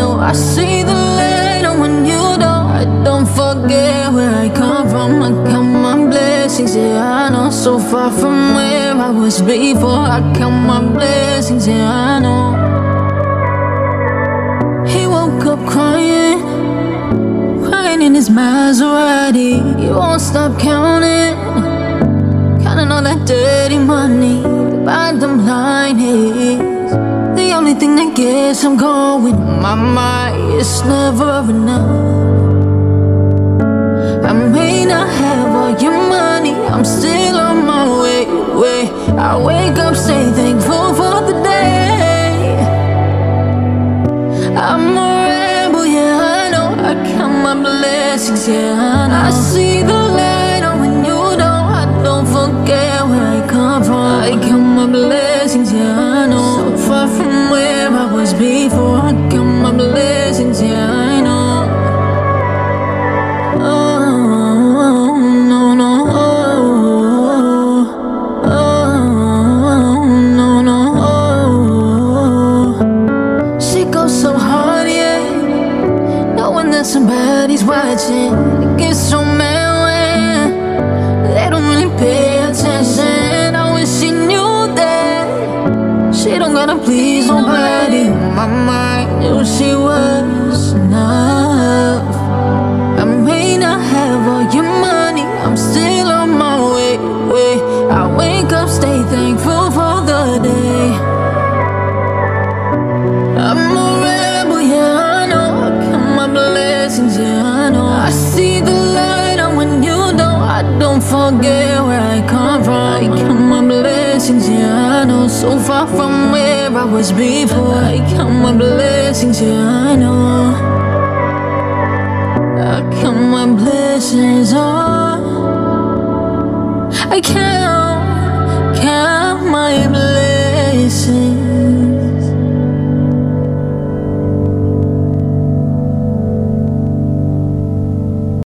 know. I see the light and when you don't, I don't forget where I come from. I count my blessings, yeah, I know. So far from where I was before. I count my blessings, yeah, I know. He woke up crying, crying in his Maserati. He won't stop counting, counting all that dirty money. The bottom line is, the only thing that gets him going on my mind is never enough. I may not have all your money, I'm still on my way. I wake up, stay thankful for the day. I'm a rebel, yeah, I know. I count my blessings, yeah, I know. I see the light and when you don't, I don't forget where I come from. I count my blessings, yeah, I know. So far from where I was before. I count my blessings, yeah, I know. Somebody's watching. It gets so mad when they don't really pay attention. I wish she knew that she don't gotta please nobody. My mind knew she was enough. I may not have all your money, I'm still on my way. I wake up, stay thankful for the day. I'm a rebel, yeah, I know. I count my blessings, yeah, I know. I see the light and when you don't, I don't forget where I come from. I count my blessings, yeah, I know. So far from where I was before. I count my blessings, yeah, I know. I count my blessings, oh. I count my blessings.